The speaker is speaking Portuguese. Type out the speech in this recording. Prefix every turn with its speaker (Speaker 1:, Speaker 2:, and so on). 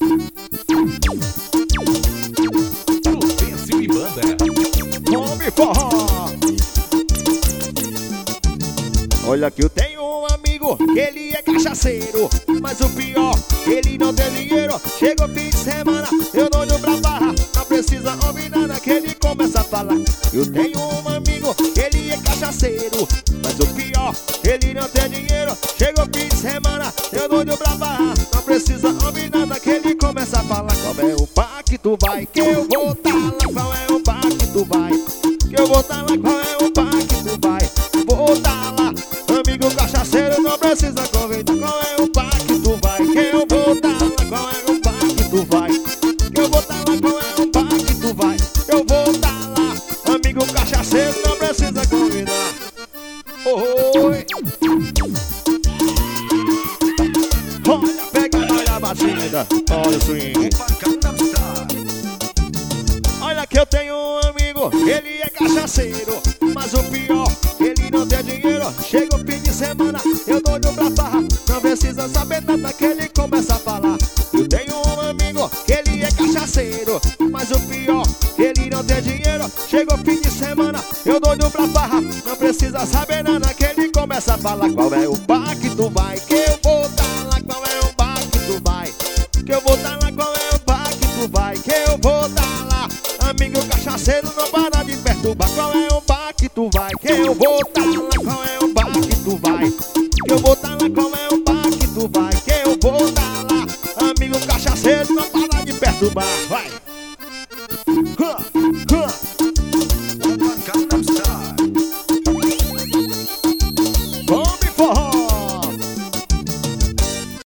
Speaker 1: Prudêncio e banda.
Speaker 2: Come forró. Olha que eu tenho um amigo, ele é cachaceiro, mas o pior, ele não tem dinheiro. Chega o fim de semana, eu dou no pra barra, não precisa ouvir nada que ele começa a falar. Eu tenho um amigo, ele é cachaceiro, mas o pior, ele não tem dinheiro. Chega o fim de semana, eu dou no pra barra, não precisa ouvir nada que ele começa a falar. Qual é o par que tu vai, que eu vou tá lá? Qual é o par que tu vai, que eu vou tá lá? Qual é o par que tu vai, vou tá lá? Amigo cachaceiro, não precisa convidar. Qual é o par que tu vai, que eu vou tá lá? Qual é o par que tu vai, que eu vou tá lá? Qual é o par que tu vai, eu vou tá lá? Amigo cachaceiro, não precisa convidar. Oi. Olha, pega, olha a batida, olha o swing. Olha que eu tenho um amigo, ele é cachaceiro, mas o pior, ele não tem dinheiro. Chega o fim de semana, eu dou no pra barra, não precisa saber nada que ele começa a falar. Eu tenho um amigo, ele é cachaceiro, mas o pior, ele não tem dinheiro. Chega o fim de semana, eu dou no pra barra, não precisa saber nada que ele começa a falar. Qual é o bar que tu vai, que eu vou tá lá? Qual é o bar que tu vai, que eu vou tá lá? Qual é o bar que tu vai, que eu vou tá lá? Amigo cachaceiro, não para de perturbar. Qual é o bar que tu vai, que eu vou tá lá? Qual é o bar que tu vai, que eu vou tá lá? Qual é o bar que tu vai, que eu vou tá lá? Amigo cachaceiro, não para de perturbar. Vai!